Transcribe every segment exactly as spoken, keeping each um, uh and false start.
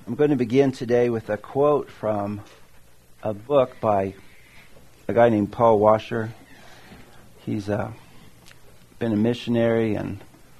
I'm going to begin today with a quote from a book by a guy named Paul Washer. He's uh, been a missionary and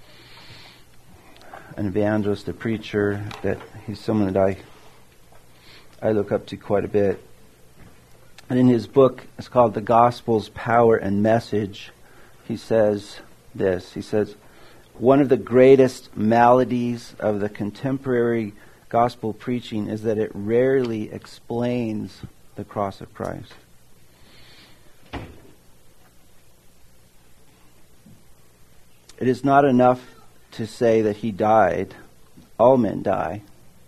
an evangelist, a preacher. That he's someone that I I look up to quite a bit. And in his book, it's called The Gospel's Power and Message, he says this. He says, one of the greatest maladies of the contemporary gospel preaching is that it rarely explains the cross of Christ. It is not enough to say that he died. All men die.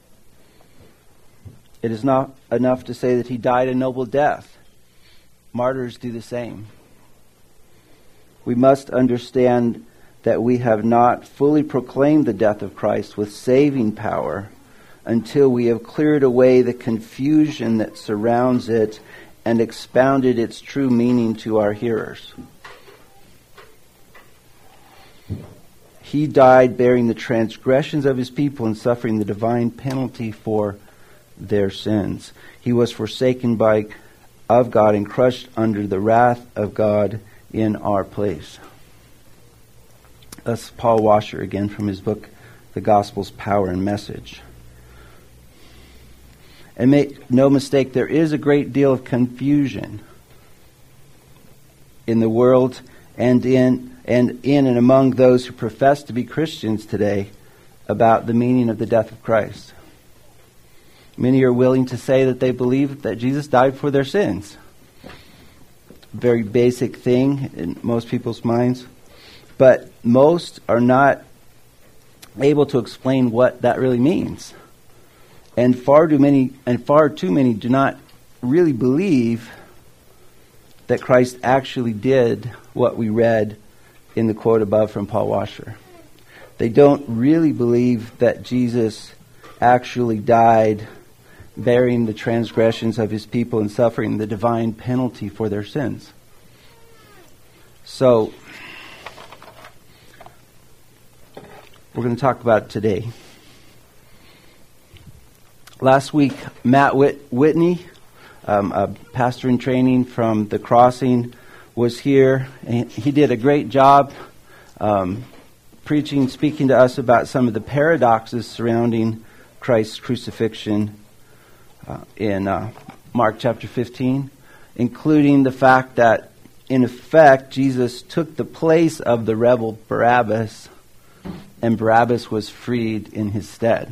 It is not enough to say that he died a noble death. Martyrs do the same. We must understand that we have not fully proclaimed the death of Christ with saving power until we have cleared away the confusion that surrounds it and expounded its true meaning to our hearers. He died bearing the transgressions of his people and suffering the divine penalty for their sins. He was forsaken by of God and crushed under the wrath of God in our place. That's Paul Washer again from his book, The Gospel's Power and Message. And make no mistake, there is a great deal of confusion in the world and in and in and among those who profess to be Christians today about the meaning of the death of Christ. Many are willing to say that they believe that Jesus died for their sins. Very basic thing in most people's minds. But most are not able to explain what that really means. And far too many and far too many do not really believe that Christ actually did what we read in the quote above from Paul Washer. They don't really believe that Jesus actually died bearing the transgressions of his people and suffering the divine penalty for their sins. So, we're going to talk about it today. Last week, Matt Whit- Whitney, um, a pastor in training from The Crossing, was here. And he did a great job um, preaching, speaking to us about some of the paradoxes surrounding Christ's crucifixion uh, in uh, Mark chapter fifteen, including the fact that, in effect, Jesus took the place of the rebel Barabbas, and Barabbas was freed in his stead.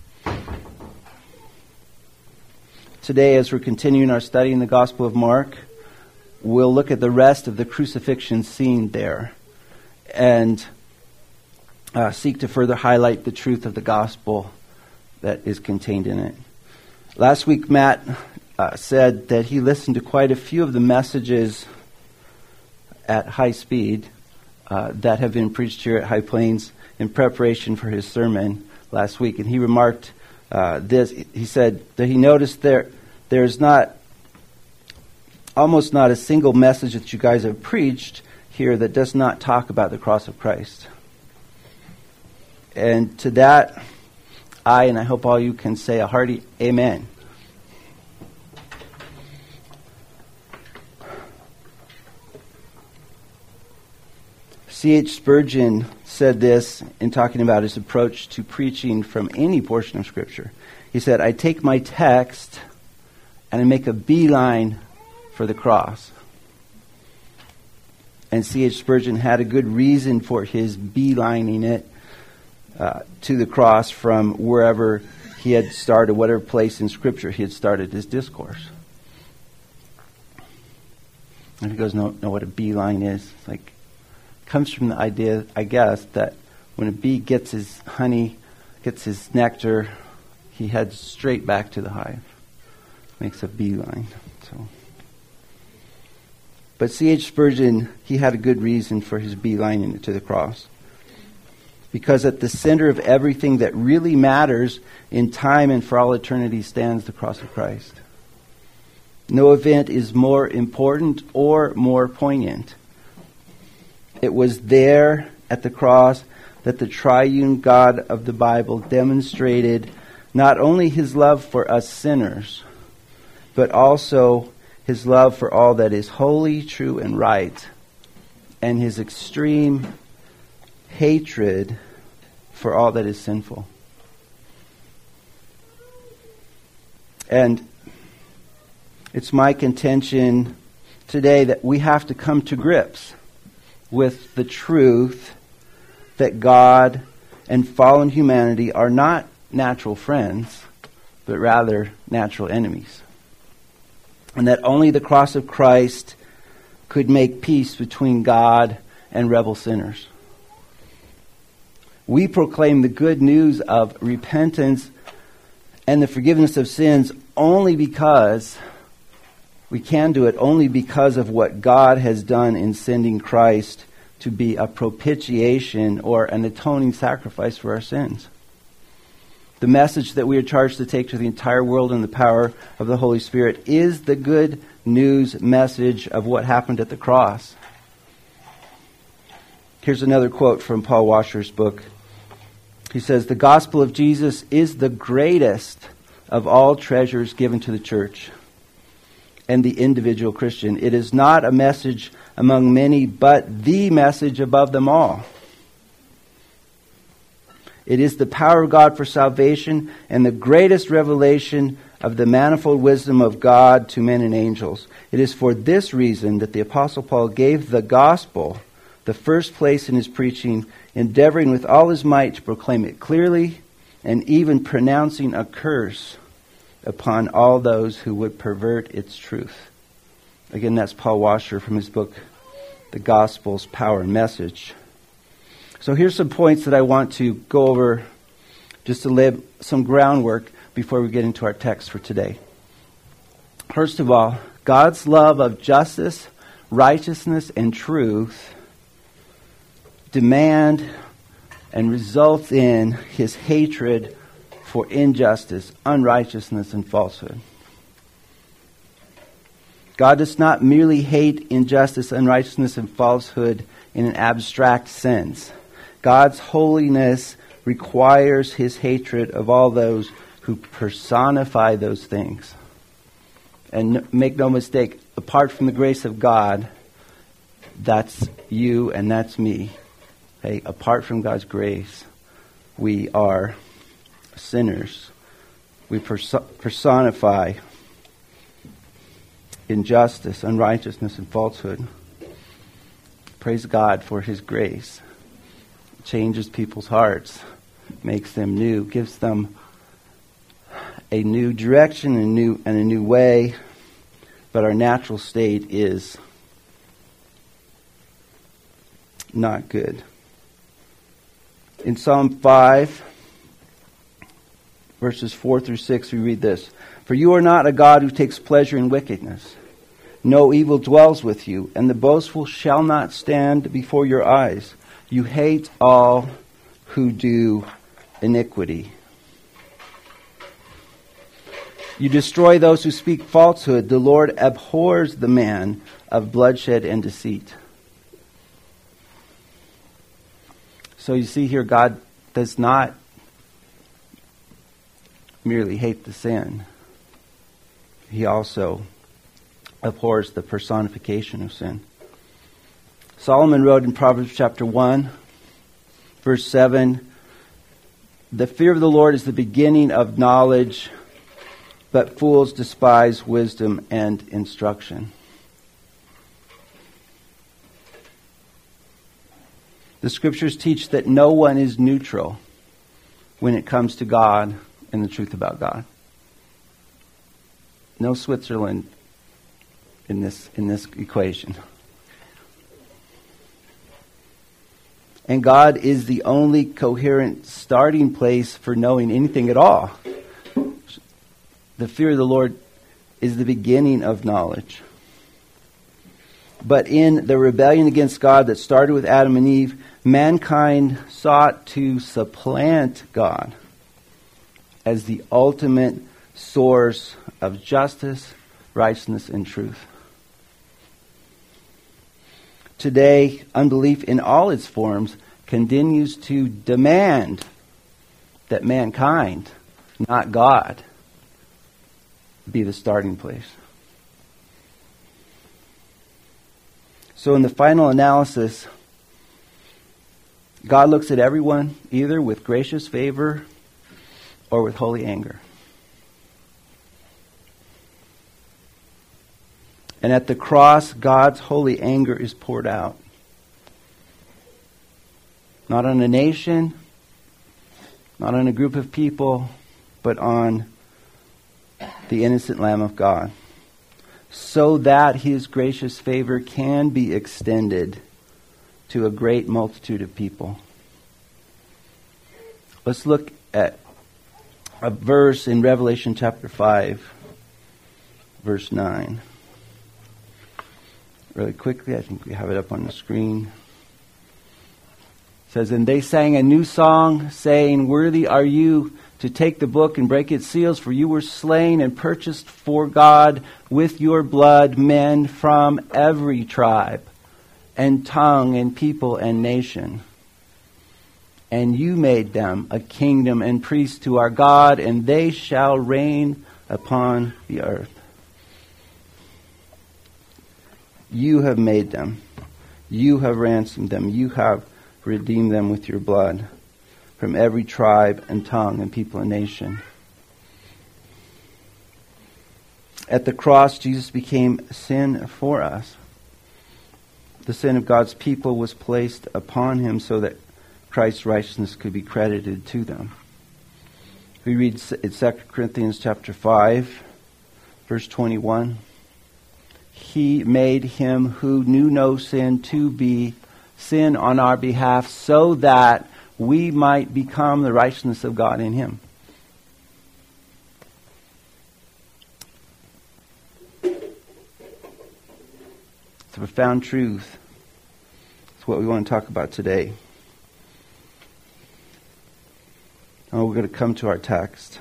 Today, as we're continuing our study in the Gospel of Mark, we'll look at the rest of the crucifixion scene there and uh, seek to further highlight the truth of the gospel that is contained in it. Last week, Matt uh, said that he listened to quite a few of the messages at high speed uh, that have been preached here at High Plains in preparation for his sermon last week. And he remarked uh, this. He said that he noticed there there's not, almost not a single message that you guys have preached here that does not talk about the cross of Christ. And to that, I, and I hope all you can say a hearty amen. C H Spurgeon said this in talking about his approach to preaching from any portion of Scripture. He said, I take my text and I make a beeline for the cross. And C H Spurgeon had a good reason for his beelining it uh, to the cross from wherever he had started, whatever place in Scripture he had started his discourse. And he goes, know, know what a beeline is? It's like, comes from the idea, I guess, that when a bee gets his honey, gets his nectar, he heads straight back to the hive. Makes a beeline. So, but C H Spurgeon, he had a good reason for his beelining to the cross. Because at the center of everything that really matters in time and for all eternity stands the cross of Christ. No event is more important or more poignant. It was there at the cross that the triune God of the Bible demonstrated not only his love for us sinners, but also his love for all that is holy, true, and right, and his extreme hatred for all that is sinful. And it's my contention today that we have to come to grips with the truth that God and fallen humanity are not natural friends, but rather natural enemies. And that only the cross of Christ could make peace between God and rebel sinners. We proclaim the good news of repentance and the forgiveness of sins only because we can do it only because of what God has done in sending Christ to be a propitiation or an atoning sacrifice for our sins. The message that we are charged to take to the entire world in the power of the Holy Spirit is the good news message of what happened at the cross. Here's another quote from Paul Washer's book. He says, "The gospel of Jesus is the greatest of all treasures given to the church and the individual Christian. It is not a message among many, but the message above them all. It is the power of God for salvation and the greatest revelation of the manifold wisdom of God to men and angels. It is for this reason that the Apostle Paul gave the gospel the first place in his preaching, endeavoring with all his might to proclaim it clearly and even pronouncing a curse upon all those who would pervert its truth." Again, that's Paul Washer from his book, The Gospel's Power and Message. So here's some points that I want to go over just to lay some groundwork before we get into our text for today. First of all, God's love of justice, righteousness, and truth demand and results in his hatred for injustice, unrighteousness, and falsehood. God does not merely hate injustice, unrighteousness, and falsehood in an abstract sense. God's holiness requires his hatred of all those who personify those things. And make no mistake, apart from the grace of God, that's you and that's me. Hey, apart from God's grace, we are sinners. We perso- personify injustice, unrighteousness, and falsehood. Praise God for his grace. It changes people's hearts, makes them new, gives them a new direction and a new, and a new way. But our natural state is not good. In Psalm five, verses four through six, we read this. "For you are not a God who takes pleasure in wickedness. No evil dwells with you, and the boastful shall not stand before your eyes. You hate all who do iniquity. You destroy those who speak falsehood. The Lord abhors the man of bloodshed and deceit." So you see here, God does not merely hate the sin. He also abhors the personification of sin. Solomon wrote in Proverbs chapter one, verse seven, "The fear of the Lord is the beginning of knowledge, but fools despise wisdom and instruction." The scriptures teach that no one is neutral when it comes to God and the truth about God. No Switzerland in this in this equation. And God is the only coherent starting place for knowing anything at all. The fear of the Lord is the beginning of knowledge. But in the rebellion against God that started with Adam and Eve, mankind sought to supplant God as the ultimate source of justice, righteousness, and truth. Today, unbelief in all its forms continues to demand that mankind not God, be the starting place. So in the final analysis, God looks at everyone either with gracious favor or with holy anger. And at the cross, God's holy anger is poured out. Not on a nation, not on a group of people, but on the innocent Lamb of God, so that His gracious favor can be extended to a great multitude of people. Let's look at a verse in Revelation chapter five, verse nine. Really quickly, I think we have it up on the screen. It says, "And they sang a new song, saying, 'Worthy are you to take the book and break its seals, for you were slain and purchased for God with your blood men from every tribe and tongue and people and nation. And you made them a kingdom and priests to our God, and they shall reign upon the earth.'" You have made them. You have ransomed them. You have redeemed them with your blood from every tribe and tongue and people and nation. At the cross, Jesus became sin for us. The sin of God's people was placed upon Him so that Christ's righteousness could be credited to them. We read in Second Corinthians chapter five, verse twenty-one. "He made Him who knew no sin to be sin on our behalf, so that we might become the righteousness of God in Him." It's a profound truth. It's what we want to talk about today. Now we're going to come to our text.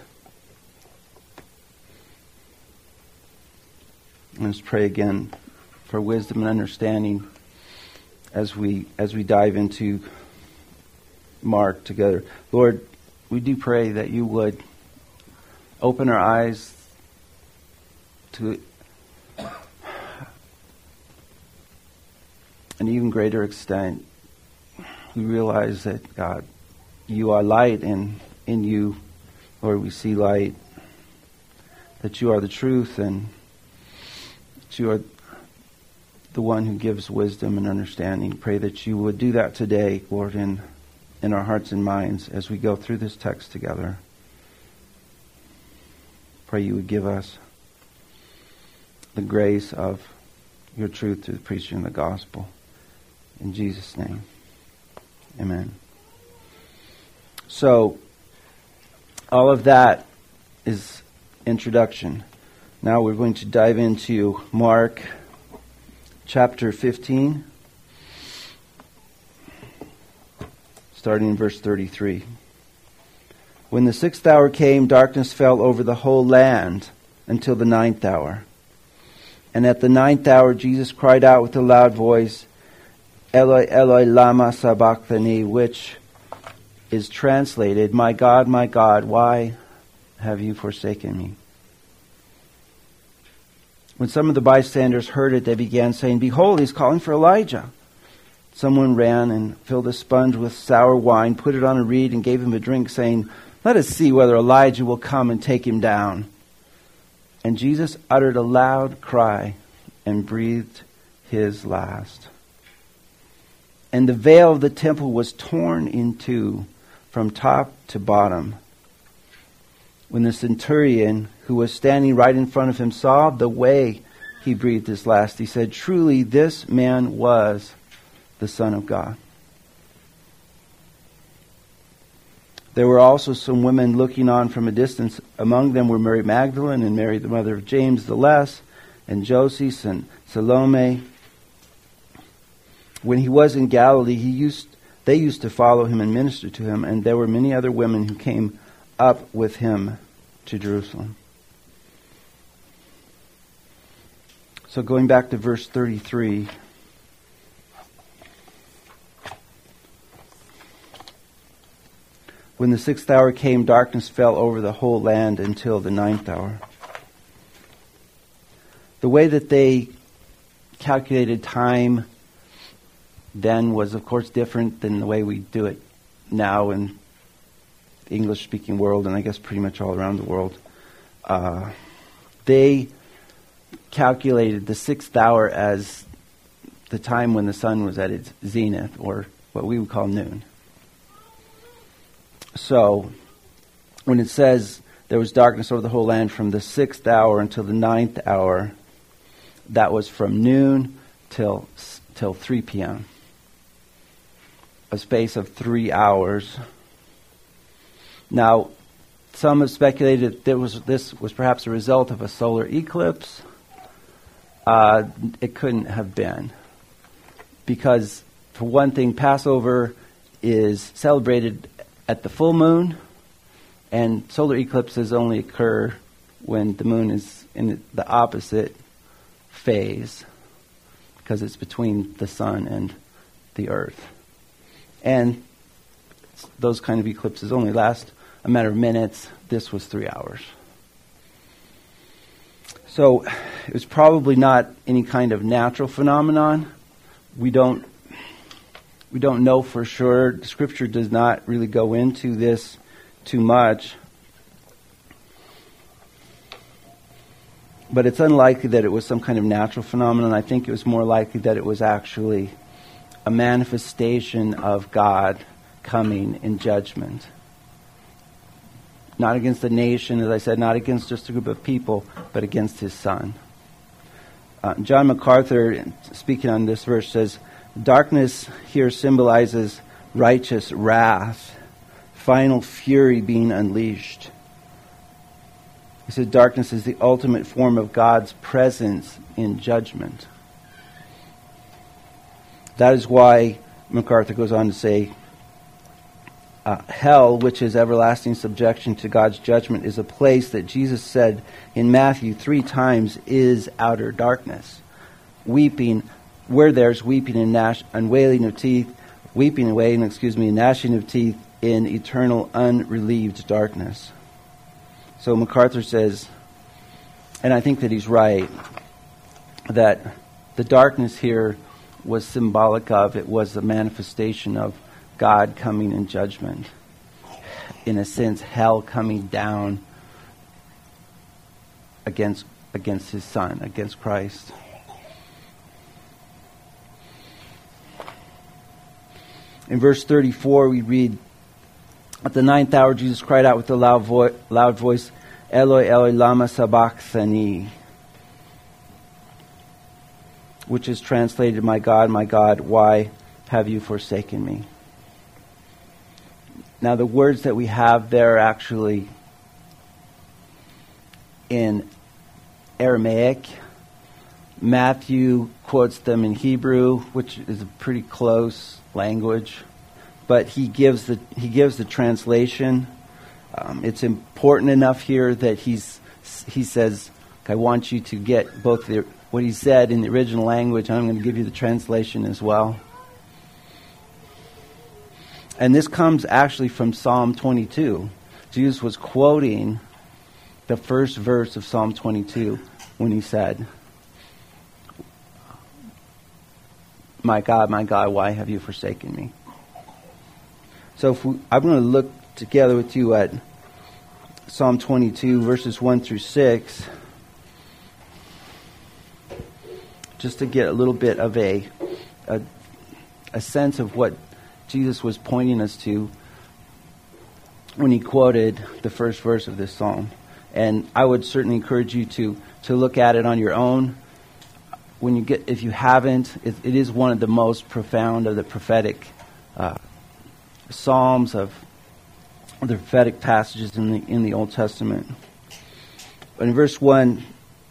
Let's pray again for wisdom and understanding as we as we dive into Mark together. Lord, we do pray that you would open our eyes to an even greater extent. We realize that, God, you are light, and in you, Lord, we see light. That you are the truth, and that you are the one who gives wisdom and understanding. Pray that you would do that today, Lord, in, in our hearts and minds as we go through this text together. Pray you would give us the grace of your truth through the preaching of the gospel. In Jesus' name, amen. So, all of that is introduction. Now we're going to dive into Mark chapter fifteen, starting in verse thirty-three. "When the sixth hour came, darkness fell over the whole land until the ninth hour. And at the ninth hour, Jesus cried out with a loud voice, 'Eloi, Eloi, lama sabachthani,' which is translated, 'My God, my God, why have you forsaken me?' When some of the bystanders heard it, they began saying, 'Behold, he's calling for Elijah.' Someone ran and filled a sponge with sour wine, put it on a reed, and gave him a drink, saying, 'Let us see whether Elijah will come and take him down.' And Jesus uttered a loud cry and breathed his last. And the veil of the temple was torn in two from top to bottom. When the centurion, who was standing right in front of him, saw the way he breathed his last, he said, 'Truly, this man was the Son of God.' There were also some women looking on from a distance. Among them were Mary Magdalene and Mary, the mother of James the Less, and Joses and Salome. When he was in Galilee, he used they used to follow him and minister to him, and there were many other women who came up with him to Jerusalem." So going back to verse thirty-three. When the sixth hour came, darkness fell over the whole land until the ninth hour. The way that they calculated time then was, of course, different than the way we do it now in the English-speaking world, and I guess pretty much all around the world. Uh, they calculated the sixth hour as the time when the sun was at its zenith, or what we would call noon. So, when it says there was darkness over the whole land from the sixth hour until the ninth hour, that was from noon till till three p.m. A space of three hours. Now, some have speculated that there was, this was perhaps a result of a solar eclipse. Uh, it couldn't have been. Because, for one thing, Passover is celebrated at the full moon, and solar eclipses only occur when the moon is in the opposite phase, because it's between the sun and the earth. And those kind of eclipses only last a matter of minutes. This was three hours. So it was probably not any kind of natural phenomenon. We don't we don't know for sure. Scripture does not really go into this too much. But it's unlikely that it was some kind of natural phenomenon. I think it was more likely that it was actually a manifestation of God coming in judgment. Not against the nation, as I said, not against just a group of people, but against his son. Uh, John MacArthur, speaking on this verse, says, darkness here symbolizes righteous wrath, final fury being unleashed. He said darkness is the ultimate form of God's presence in judgment. That is why MacArthur goes on to say, uh, hell, which is everlasting subjection to God's judgment, is a place that Jesus said in Matthew three times is outer darkness. Weeping, where there's weeping and gnash and wailing of teeth, weeping and wailing, excuse me, and gnashing of teeth in eternal unrelieved darkness. So MacArthur says, and I think that he's right, that the darkness here was symbolic of, it was a manifestation of God coming in judgment. In a sense, hell coming down against against his son, against Christ. In verse thirty-four, we read, at the ninth hour, Jesus cried out with a loud, vo- loud voice, Eloi, Eloi, lama sabachthani, which is translated, my God, my God, why have you forsaken me? Now, the words that we have there are actually in Aramaic. Matthew quotes them in Hebrew, which is a pretty close language, but he gives the he gives the translation. Um, it's important enough here that he's he says, I want you to get both the, what he said in the original language, and I'm going to give you the translation as well. And this comes actually from Psalm twenty-two. Jesus was quoting the first verse of Psalm twenty-two when he said, my God, my God, why have you forsaken me? So if we, I'm going to look together with you at Psalm twenty-two, verses one through six, just to get a little bit of a, a, a sense of what Jesus was pointing us to when he quoted the first verse of this psalm. And I would certainly encourage you to, to look at it on your own. When you get, if you haven't, it, it is one of the most profound of the prophetic uh, psalms of the prophetic passages in the in the Old Testament. But in verse one,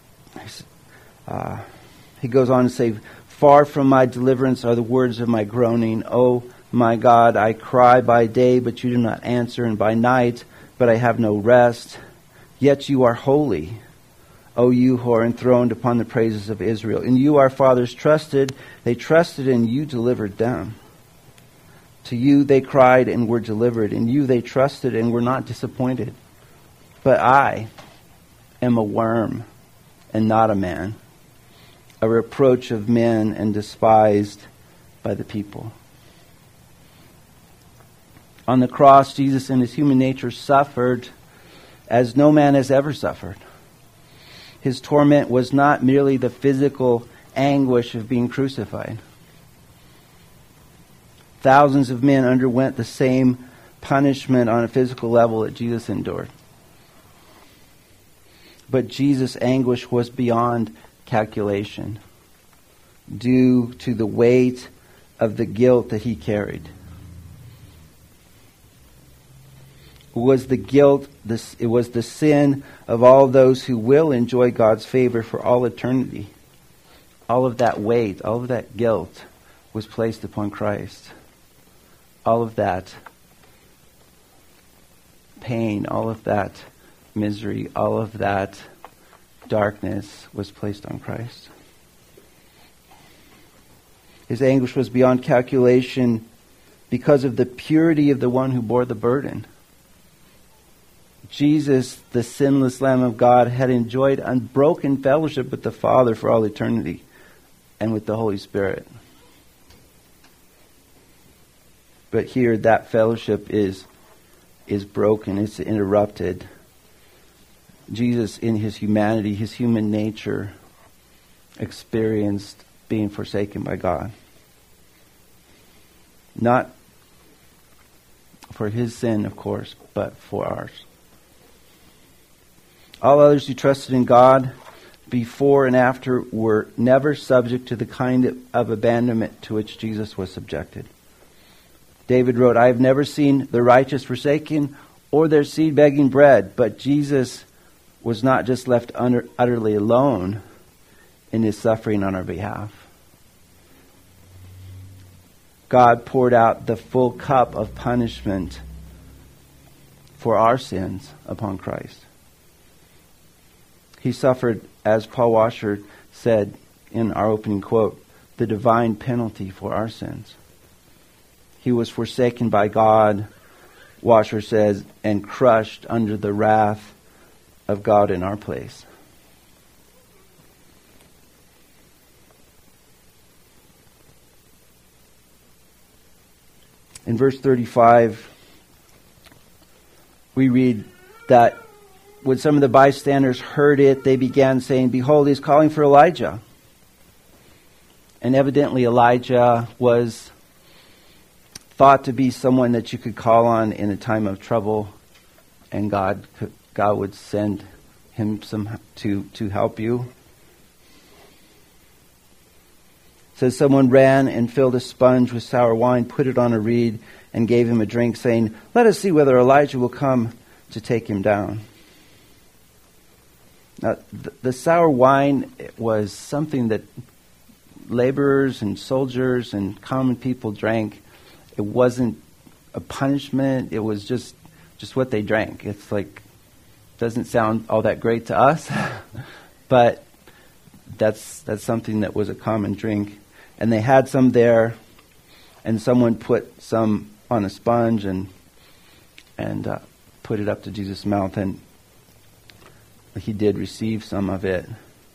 uh, he goes on to say, "Far from my deliverance are the words of my groaning. O my God, I cry by day, but you do not answer, and by night, but I have no rest. Yet you are holy, O you who are enthroned upon the praises of Israel. In you our fathers trusted. They trusted and you delivered them. To you they cried and were delivered. In you they trusted and were not disappointed. But I am a worm and not a man, a reproach of men and despised by the people. On the cross, Jesus in his human nature suffered as no man has ever suffered. His torment was not merely the physical anguish of being crucified. Thousands of men underwent the same punishment on a physical level that Jesus endured. But Jesus' anguish was beyond calculation, due to the weight of the guilt that he carried. It was the guilt, this, it was the sin of all those who will enjoy God's favor for all eternity. All of that weight, all of that guilt was placed upon Christ. All of that pain, all of that misery, all of that darkness was placed on Christ. His anguish was beyond calculation because of the purity of the one who bore the burden. Jesus, the sinless Lamb of God, had enjoyed unbroken fellowship with the Father for all eternity and with the Holy Spirit. But here that fellowship is, is broken, it's interrupted. Jesus, in his humanity, his human nature, experienced being forsaken by God. Not for his sin, of course, but for ours. All others who trusted in God before and after were never subject to the kind of, of abandonment to which Jesus was subjected. David wrote, I have never seen the righteous forsaken or their seed begging bread. But Jesus was not just left under, utterly alone in his suffering on our behalf. God poured out the full cup of punishment for our sins upon Christ. He suffered, as Paul Washer said in our opening quote, the divine penalty for our sins. He was forsaken by God, Washer says, and crushed under the wrath of God in our place. In verse thirty-five, we read that when some of the bystanders heard it, they began saying, behold, he's calling for Elijah. And evidently Elijah was thought to be someone that you could call on in a time of trouble, and God could, God would send him some to, to help you. It says someone ran and filled a sponge with sour wine, put it on a reed, and gave him a drink, saying, let us see whether Elijah will come to take him down. Now, the, the sour wine was something that laborers and soldiers and common people drank. It wasn't a punishment. It was just just what they drank. It's like, doesn't sound all that great to us, but that's that's something that was a common drink. And they had some there, and someone put some on a sponge and and uh, put it up to Jesus' mouth, and he did receive some of it.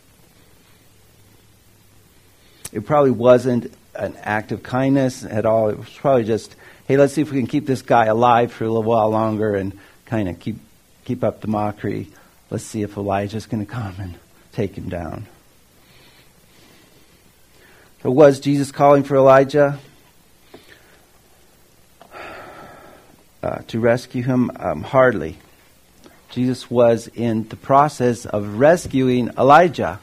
It probably wasn't an act of kindness at all. It was probably just, hey, let's see if we can keep this guy alive for a little while longer and kind of keep keep up the mockery. Let's see if Elijah's going to come and take him down. So was Jesus calling for Elijah uh, to rescue him? Um, hardly. Jesus was in the process of rescuing Elijah.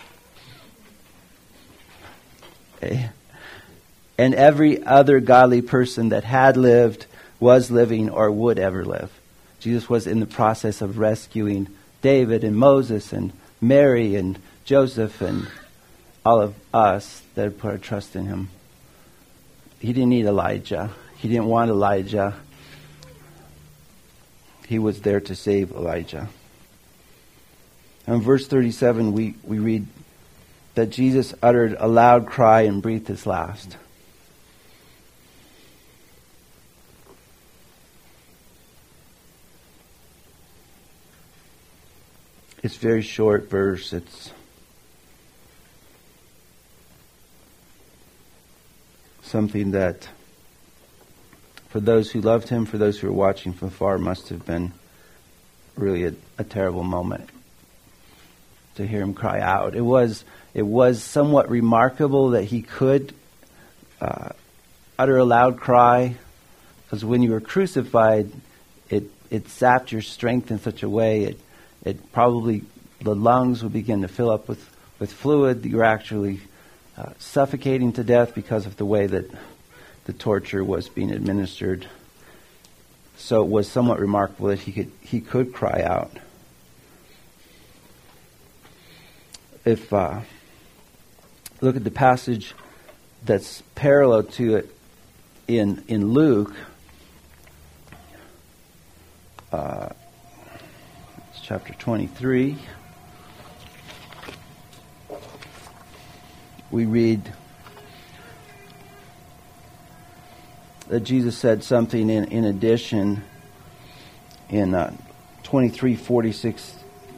Okay. And every other godly person that had lived, was living, or would ever live. Jesus was in the process of rescuing David and Moses and Mary and Joseph and all of us that had put our trust in him. He didn't need Elijah. He didn't want Elijah. He was there to save Elijah. In verse thirty-seven, we, we read that Jesus uttered a loud cry and breathed his last. It's a very short verse. It's something that, for those who loved him, for those who were watching from afar, must have been really a, a terrible moment to hear him cry out. It was it was somewhat remarkable that he could uh, utter a loud cry, because when you were crucified, it it sapped your strength in such a way it it probably the lungs would begin to fill up with with fluid. You were actually uh, suffocating to death because of the way that the torture was being administered. So it was somewhat remarkable that he could he could cry out. If uh, look at the passage that's parallel to it in in Luke, uh, it's chapter twenty-three. We read that Jesus said something in, in addition in uh, twenty-three, forty-six,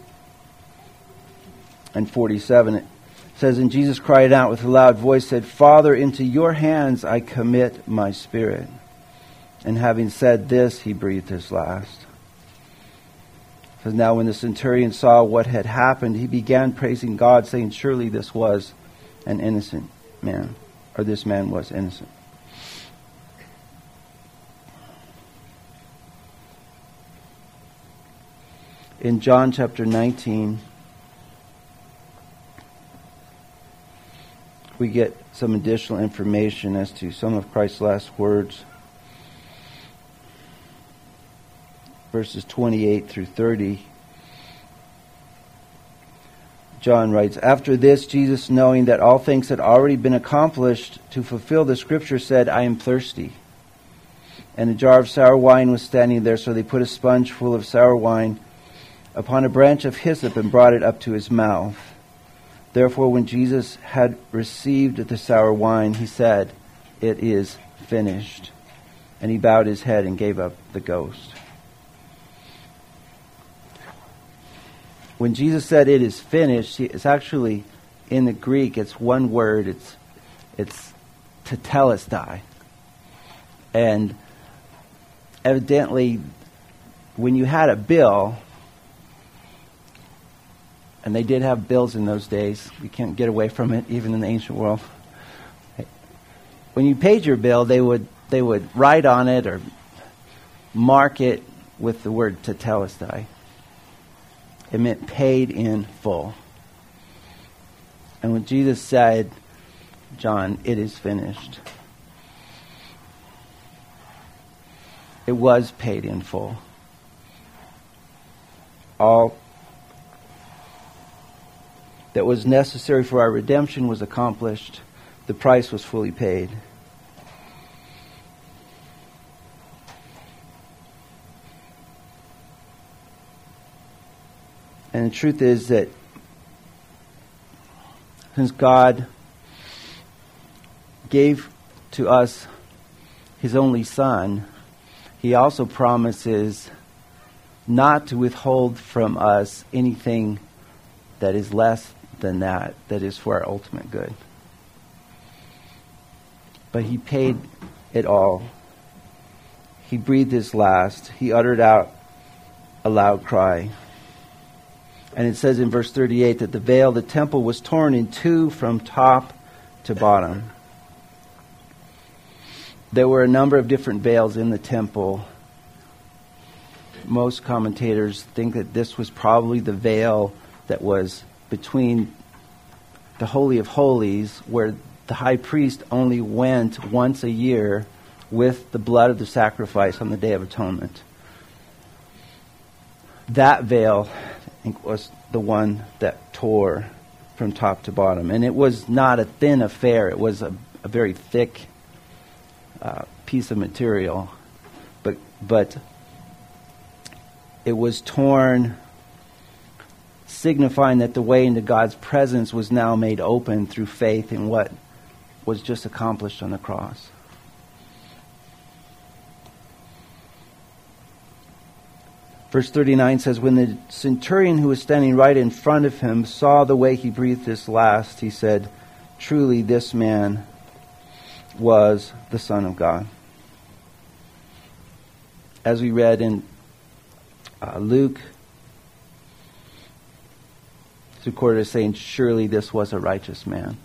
and forty-seven. It says, and Jesus cried out with a loud voice, said, Father, into your hands I commit my spirit. And having said this, he breathed his last. It says, now when the centurion saw what had happened, he began praising God, saying, surely this was an innocent man, or this man was innocent. In John chapter nineteen, we get some additional information as to some of Christ's last words. Verses twenty-eight through thirty. John writes, after this, Jesus, knowing that all things had already been accomplished to fulfill the scripture, said, I am thirsty. And a jar of sour wine was standing there, so they put a sponge full of sour wine upon a branch of hyssop and brought it up to his mouth. Therefore, when Jesus had received the sour wine, he said, it is finished. And he bowed his head and gave up the ghost. When Jesus said it is finished, it's actually, in the Greek, it's one word. It's it's tetelestai. And evidently, when you had a bill, and they did have bills in those days. You can't get away from it, even in the ancient world. When you paid your bill, they would they would write on it or mark it with the word tetelestai. It meant paid in full. And when Jesus said, John, it is finished, it was paid in full. All that was necessary for our redemption was accomplished. The price was fully paid. And the truth is that since God gave to us His only Son, He also promises not to withhold from us anything that is less than that, that is for our ultimate good. But He paid it all. He breathed His last. He uttered out a loud cry. And it says in verse thirty-eight that the veil of the temple was torn in two from top to bottom. There were a number of different veils in the temple. Most commentators think that this was probably the veil that was between the Holy of Holies, where the high priest only went once a year with the blood of the sacrifice on the Day of Atonement. That veil, I think, was the one that tore from top to bottom. And it was not a thin affair. It was a, a very thick uh, piece of material. But, but it was torn, signifying that the way into God's presence was now made open through faith in what was just accomplished on the cross. Verse thirty-nine says, when the centurion who was standing right in front of him saw the way he breathed his last, he said, truly this man was the Son of God. As we read in uh, Luke, it's recorded as saying, surely this was a righteous man.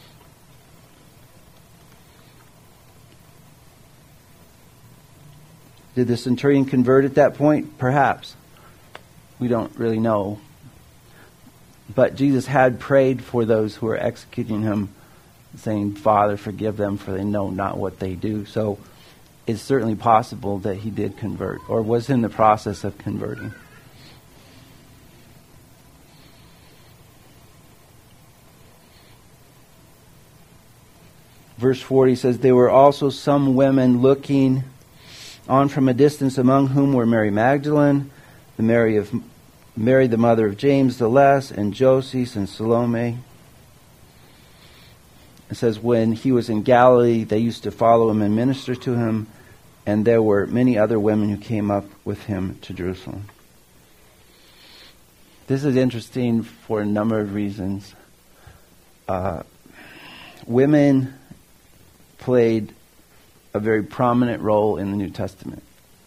Did the centurion convert at that point? Perhaps. We don't really know. But Jesus had prayed for those who were executing him, saying, Father, forgive them, for they know not what they do. So it's certainly possible that he did convert, or was in the process of converting. Verse forty says, there were also some women looking on from a distance, among whom were Mary Magdalene, the Mary of Mary, the mother of James the Less, and Joses and Salome. It says, when he was in Galilee, they used to follow him and minister to him, and there were many other women who came up with him to Jerusalem. This is interesting for a number of reasons. Uh, women played a very prominent role in the New Testament.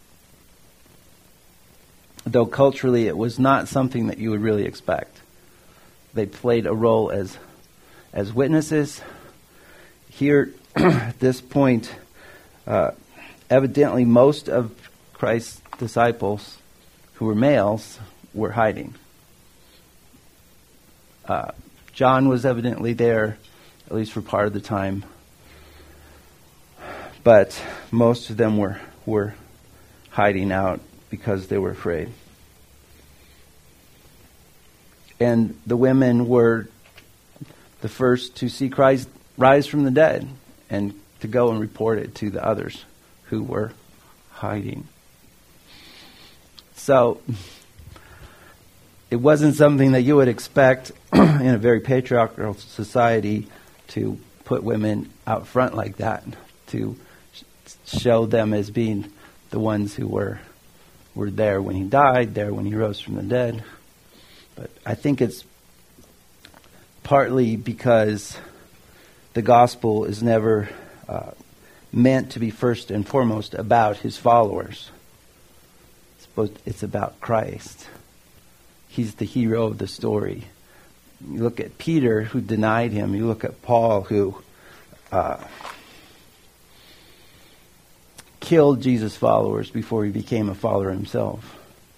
Though culturally it was not something that you would really expect. They played a role as as witnesses. Here, at this point, uh, evidently most of Christ's disciples, who were males, were hiding. Uh, John was evidently there, at least for part of the time. But most of them were, were hiding out because they were afraid. And the women were the first to see Christ rise from the dead and to go and report it to the others who were hiding. So it wasn't something that you would expect in a very patriarchal society to put women out front like that, to show them as being the ones who were were there when he died, there when he rose from the dead. But I think it's partly because the gospel is never uh, meant to be first and foremost about his followers. It's, supposed, it's about Christ. He's the hero of the story. You look at Peter, who denied him. You look at Paul, who uh, killed Jesus' followers before he became a follower himself.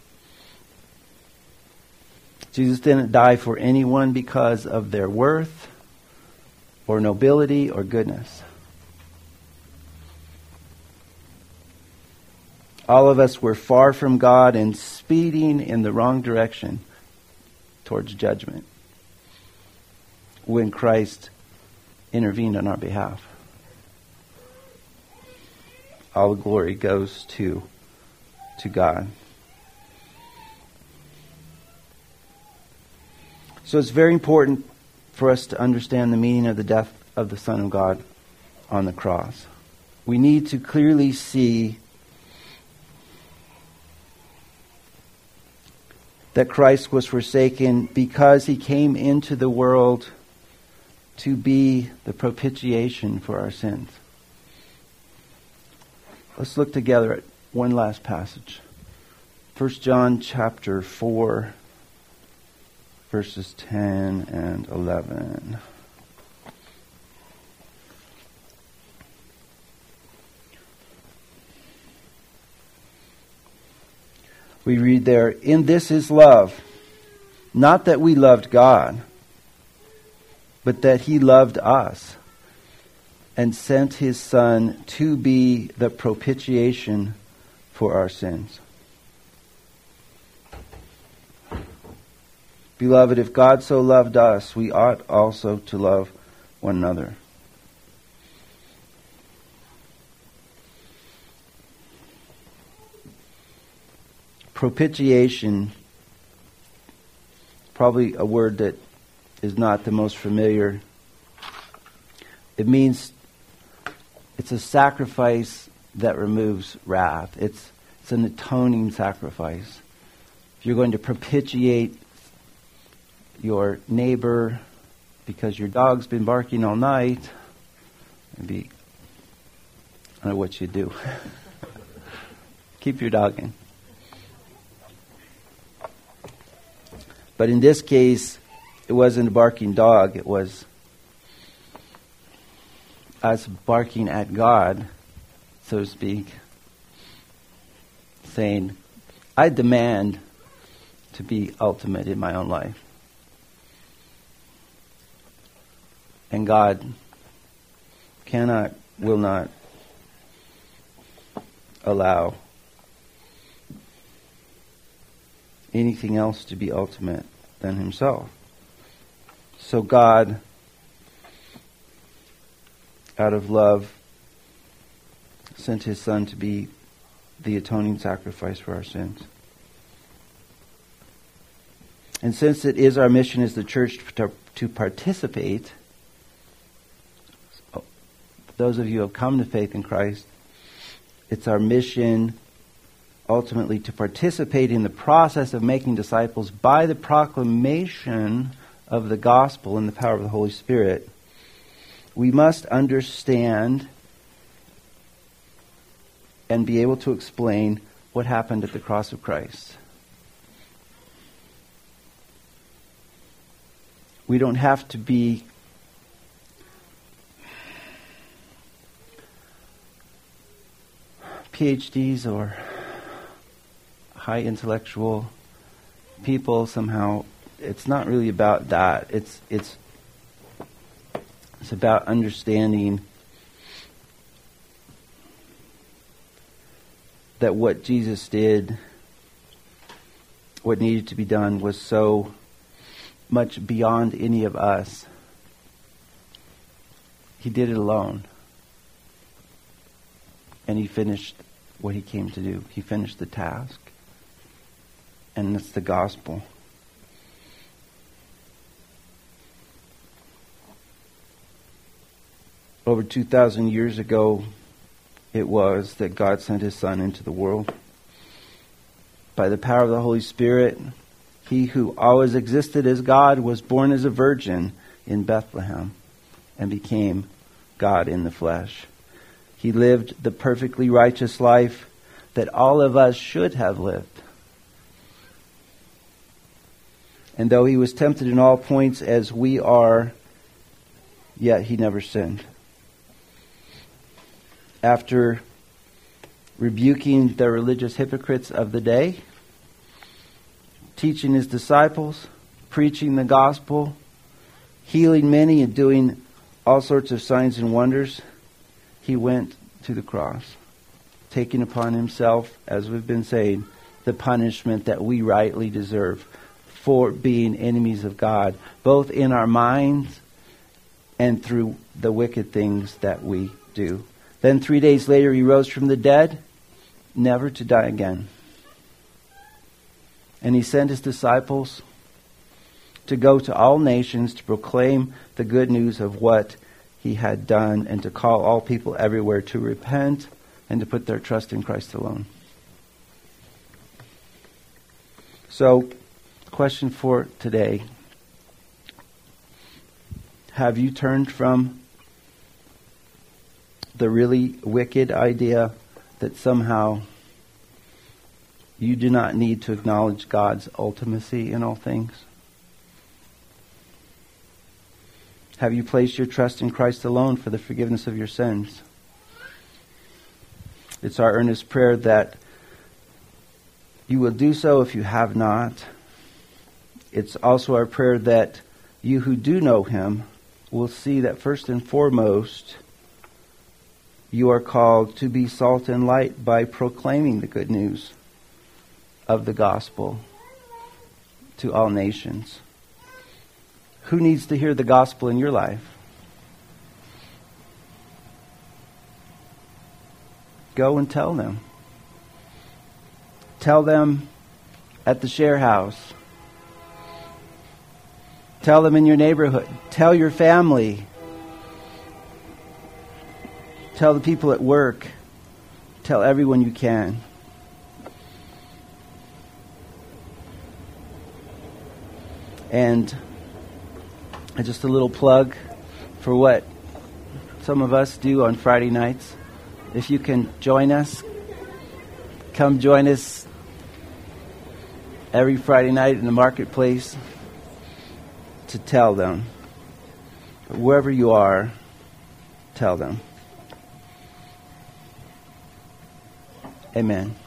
Jesus didn't die for anyone because of their worth or nobility or goodness. All of us were far from God and speeding in the wrong direction towards judgment when Christ intervened on our behalf. All the glory goes to, to God. So it's very important for us to understand the meaning of the death of the Son of God on the cross. We need to clearly see that Christ was forsaken because he came into the world to be the propitiation for our sins. Let's look together at one last passage. First John chapter four, verses ten and eleven. We read there, "In this is love, not that we loved God, but that he loved us and sent his Son to be the propitiation for our sins." Beloved, if God so loved us, we ought also to love one another. Propitiation, probably a word that is not the most familiar. It means it's a sacrifice that removes wrath. It's, it's an atoning sacrifice. if you're going to propitiate your neighbor because your dog's been barking all night, maybe, I don't know what you do. Keep your dog in. But in this case, it wasn't a barking dog. It was us barking at God, so to speak, saying, I demand to be ultimate in my own life. And God cannot, will not allow anything else to be ultimate than himself. So God, out of love, sent his Son to be the atoning sacrifice for our sins. And since it is our mission as the church to, to participate, those of you who have come to faith in Christ, it's our mission ultimately to participate in the process of making disciples by the proclamation of the gospel and the power of the Holy Spirit. We must understand and be able to explain what happened at the cross of Christ. We don't have to be P H Ds or high intellectual people somehow. It's not really about that. It's it's it's about understanding that what Jesus did, what needed to be done, was so much beyond any of us. He did it alone. And he finished what he came to do. He finished the task. And that's the gospel. Over two thousand years ago, it was that God sent his Son into the world. By the power of the Holy Spirit, he who always existed as God was born as a virgin in Bethlehem and became God in the flesh. He lived the perfectly righteous life that all of us should have lived. And though he was tempted in all points as we are, yet he never sinned. After rebuking the religious hypocrites of the day, teaching his disciples, preaching the gospel, healing many and doing all sorts of signs and wonders, he went to the cross, taking upon himself, as we've been saying, the punishment that we rightly deserve for being enemies of God, both in our minds and through the wicked things that we do. Then three days later he rose from the dead, never to die again. And he sent his disciples to go to all nations to proclaim the good news of what he had done and to call all people everywhere to repent and to put their trust in Christ alone. So, question for today. Have you turned from the really wicked idea that somehow you do not need to acknowledge God's ultimacy in all things? Have you placed your trust in Christ alone for the forgiveness of your sins? It's our earnest prayer that you will do so if you have not. It's also our prayer that you who do know him will see that first and foremost you are called to be salt and light by proclaiming the good news of the gospel to all nations. Who needs to hear the gospel in your life? Go and tell them. Tell them at the share house. Tell them in your neighborhood. Tell your family. Tell the people at work. Tell everyone you can. And just a little plug for what some of us do on Friday nights. If you can join us, come join us every Friday night in the marketplace to tell them. Wherever you are, tell them. Amen.